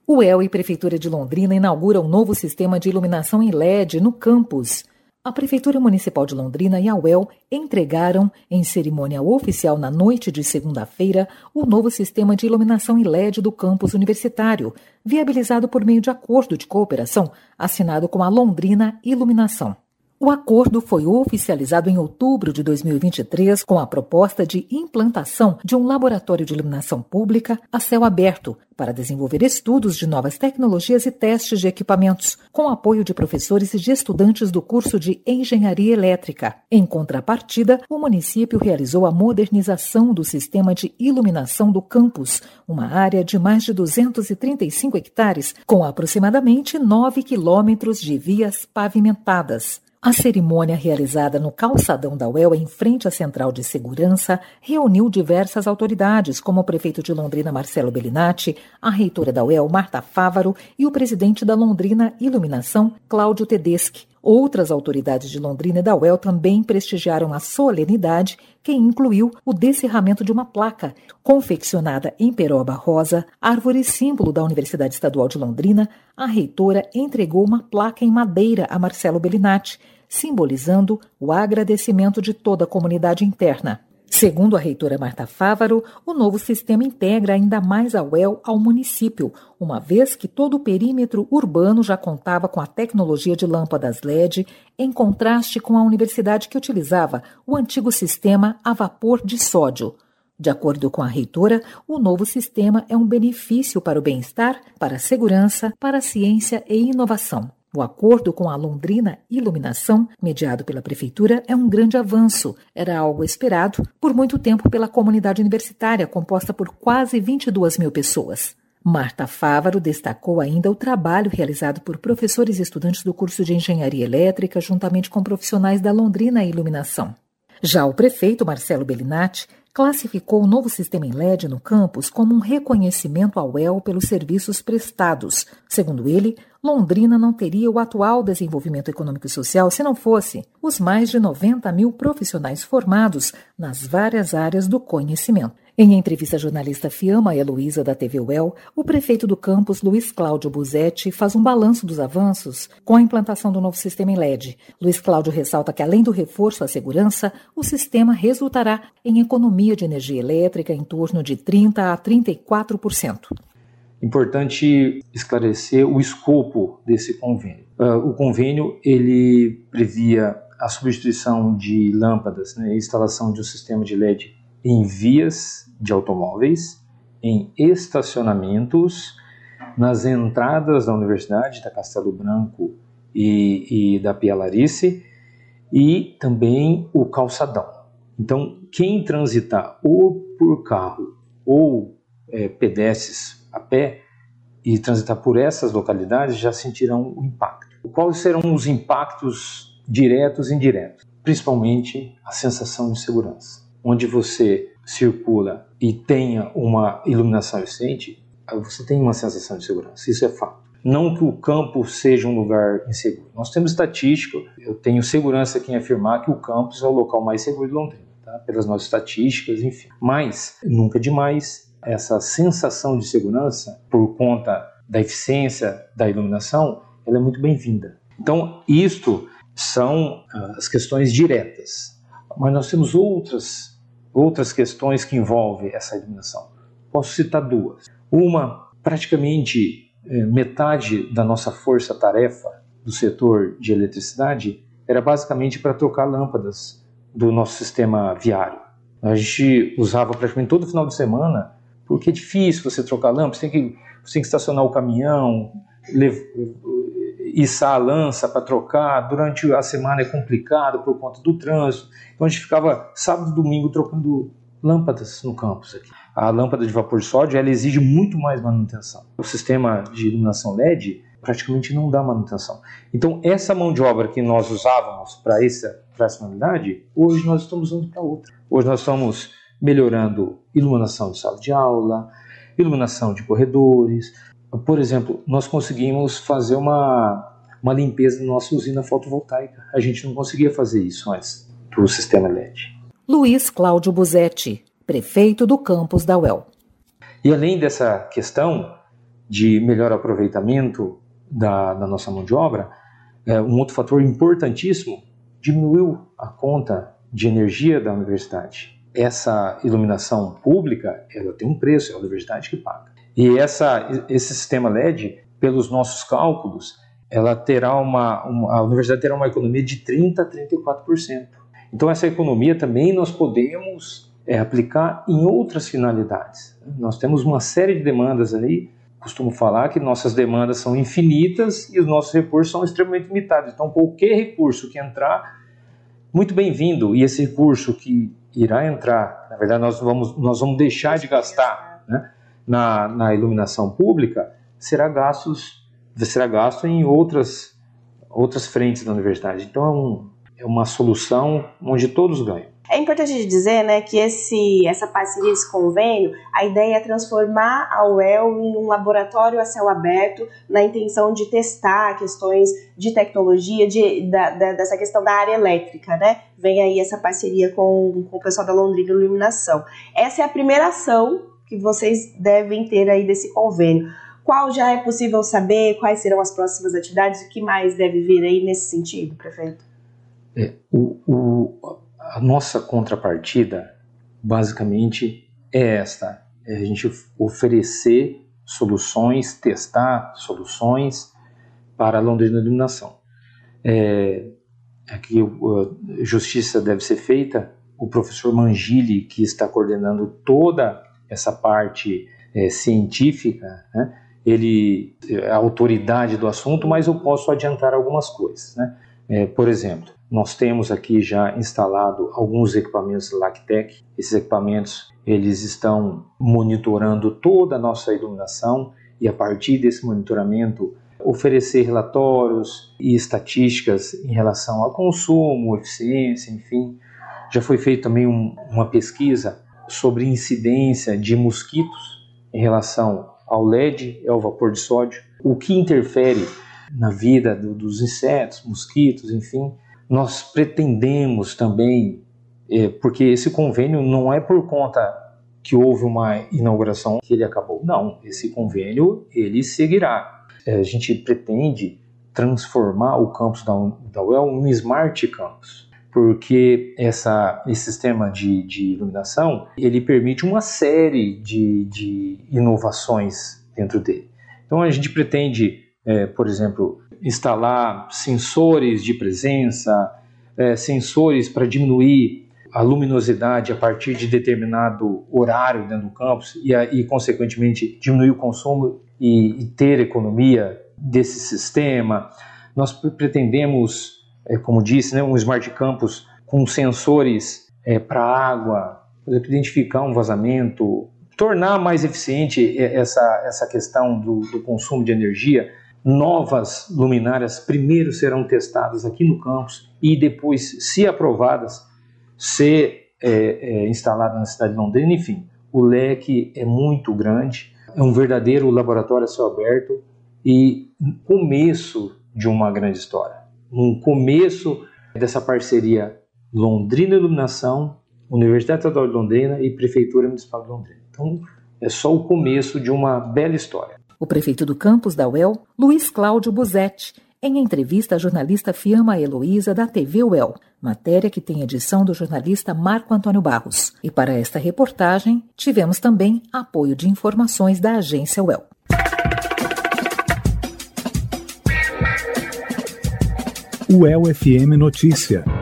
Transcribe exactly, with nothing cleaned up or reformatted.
O U E L e Prefeitura de Londrina inauguram um novo sistema de iluminação em L E D no campus. A Prefeitura Municipal de Londrina e a U E L entregaram, em cerimônia oficial na noite de segunda-feira, o novo sistema de iluminação em L E D do campus universitário, viabilizado por meio de acordo de cooperação assinado com a Londrina Iluminação. O acordo foi oficializado em outubro de dois mil e vinte e três com a proposta de implantação de um laboratório de iluminação pública a céu aberto para desenvolver estudos de novas tecnologias e testes de equipamentos, com apoio de professores e de estudantes do curso de Engenharia Elétrica. Em contrapartida, o município realizou a modernização do sistema de iluminação do campus, uma área de mais de duzentos e trinta e cinco hectares, com aproximadamente nove quilômetros de vias pavimentadas. A cerimônia, realizada no calçadão da U E L em frente à Central de Segurança, reuniu diversas autoridades, como o prefeito de Londrina, Marcelo Bellinati, a reitora da U E L, Marta Fávaro, e o presidente da Londrina Iluminação, Cláudio Tedeschi. Outras autoridades de Londrina e da U E L também prestigiaram a solenidade, que incluiu o descerramento de uma placa, confeccionada em peroba rosa, árvore símbolo da Universidade Estadual de Londrina. A reitora entregou uma placa em madeira a Marcelo Bellinati, simbolizando o agradecimento de toda a comunidade interna. Segundo a reitora Marta Fávaro, o novo sistema integra ainda mais a U E L ao município, uma vez que todo o perímetro urbano já contava com a tecnologia de lâmpadas L E D, em contraste com a universidade que utilizava o antigo sistema a vapor de sódio. De acordo com a reitora, o novo sistema é um benefício para o bem-estar, para a segurança, para a ciência e inovação. O acordo com a Londrina Iluminação, mediado pela Prefeitura, é um grande avanço. Era algo esperado por muito tempo pela comunidade universitária, composta por quase vinte e duas mil pessoas. Marta Fávaro destacou ainda o trabalho realizado por professores e estudantes do curso de Engenharia Elétrica, juntamente com profissionais da Londrina Iluminação. Já o prefeito Marcelo Bellinati classificou o novo sistema em L E D no campus como um reconhecimento ao U E L pelos serviços prestados. Segundo ele, Londrina não teria o atual desenvolvimento econômico e social se não fosse os mais de noventa mil profissionais formados nas várias áreas do conhecimento. Em entrevista à jornalista Fiamma Heloísa da T V U E L, o prefeito do campus, Luiz Cláudio Busetti, faz um balanço dos avanços com a implantação do novo sistema em L E D. Luiz Cláudio ressalta que, além do reforço à segurança, o sistema resultará em economia de energia elétrica em torno de trinta a trinta e quatro por cento. Importante esclarecer o escopo desse convênio. Uh, o convênio ele previa a substituição de lâmpadas, né, instalação de um sistema de L E D em vias de automóveis, em estacionamentos, nas entradas da Universidade, da Castelo Branco e, e da Pia Larice, e também o calçadão. Então, quem transitar ou por carro ou é, pedestres a pé e transitar por essas localidades já sentirão o impacto. Quais serão os impactos diretos e indiretos? Principalmente a sensação de segurança. Onde você circula e tenha uma iluminação eficiente, você tem uma sensação de segurança, isso é fato. Não que o campus seja um lugar inseguro. Nós temos estatística, eu tenho segurança em afirmar que o campus é o local mais seguro de Londrina, tá? Pelas nossas estatísticas, enfim. Mas, nunca demais, essa sensação de segurança, por conta da eficiência da iluminação, ela é muito bem-vinda. Então, isto são as questões diretas. Mas nós temos outras, outras questões que envolvem essa iluminação. Posso citar duas. Uma, praticamente eh, metade da nossa força-tarefa do setor de eletricidade era basicamente para trocar lâmpadas do nosso sistema viário. A gente usava praticamente todo final de semana, porque é difícil você trocar lâmpada, você tem que, você tem que estacionar o caminhão, levar, içar a lança para trocar, durante a semana é complicado por conta do trânsito, então a gente ficava sábado e domingo trocando lâmpadas no campus aqui. A lâmpada de vapor de sódio, ela exige muito mais manutenção. O sistema de iluminação L E D praticamente não dá manutenção. Então essa mão de obra que nós usávamos para essa, para essa unidade, hoje nós estamos usando para outra. Hoje nós estamos melhorando iluminação de sala de aula, iluminação de corredores. Por exemplo, nós conseguimos fazer uma, uma limpeza na nossa usina fotovoltaica. A gente não conseguia fazer isso antes do sistema L E D. Luiz Cláudio Busetti, prefeito do campus da U E L. E além dessa questão, de melhor aproveitamento da, da nossa mão de obra, é, um outro fator importantíssimo, diminuiu a conta de energia da universidade. Essa iluminação pública, ela tem um preço, é a universidade que paga. E essa, esse sistema L E D, pelos nossos cálculos, ela terá uma, uma, a universidade terá uma economia de trinta a trinta e quatro por cento. Então essa economia também nós podemos é, aplicar em outras finalidades. Nós temos uma série de demandas aí, costumo falar que nossas demandas são infinitas e os nossos recursos são extremamente limitados. Então qualquer recurso que entrar, muito bem-vindo. E esse recurso que irá entrar, na verdade nós vamos, nós vamos deixar de gastar, né, na, na iluminação pública, será, gastos, será gasto em outras, outras frentes da universidade. Então é, um, é uma solução onde todos ganham. É importante dizer, né, que esse, essa parceria, esse convênio, a ideia é transformar a U E L em um laboratório a céu aberto, na intenção de testar questões de tecnologia, de, da, da, dessa questão da área elétrica, né? Vem aí essa parceria com, com o pessoal da Londrina Iluminação. Essa é a primeira ação que vocês devem ter aí desse convênio. Qual já é possível saber? Quais serão as próximas atividades? O que mais deve vir aí nesse sentido, prefeito? É, o... o... A nossa contrapartida, basicamente, é esta. É a gente oferecer soluções, testar soluções para a Londrina Iluminação. É, aqui a justiça deve ser feita. O professor Mangili, que está coordenando toda essa parte é, científica, né, ele é a autoridade do assunto, mas eu posso adiantar algumas coisas, né? É, por exemplo, nós temos aqui já instalado alguns equipamentos Lactec. Esses equipamentos eles estão monitorando toda a nossa iluminação e a partir desse monitoramento oferecer relatórios e estatísticas em relação ao consumo, eficiência, enfim. Já foi feita também um, uma pesquisa sobre incidência de mosquitos em relação ao L E D e ao vapor de sódio, o que interfere na vida do, dos insetos, mosquitos, enfim. Nós pretendemos também, é, porque esse convênio não é por conta que houve uma inauguração que ele acabou. Não, esse convênio ele seguirá. É, a gente pretende transformar o campus da, da U E L em um Smart Campus, porque essa, esse sistema de, de iluminação ele permite uma série de, de inovações dentro dele. Então a gente pretende, é, por exemplo, instalar sensores de presença, é, sensores para diminuir a luminosidade a partir de determinado horário dentro do campus e, e consequentemente, diminuir o consumo e, e ter economia desse sistema. Nós pretendemos, é, como disse, né, um Smart Campus com sensores é, para água, por exemplo, identificar um vazamento, tornar mais eficiente essa, essa questão do, do consumo de energia. Novas luminárias primeiro serão testadas aqui no campus e depois, se aprovadas, ser é, é, instaladas na cidade de Londrina. Enfim, o leque é muito grande, é um verdadeiro laboratório a céu aberto e um começo de uma grande história. Um começo dessa parceria Londrina Iluminação, Universidade Estadual de Londrina e Prefeitura Municipal de Londrina. Então, é só o começo de uma bela história. O prefeito do campus da U E L, Luiz Cláudio Buzetti, em entrevista à jornalista Fiamma Heloísa da T V U E L, matéria que tem edição do jornalista Marco Antônio Barros. E para esta reportagem, tivemos também apoio de informações da agência U E L. U E L F M Notícia.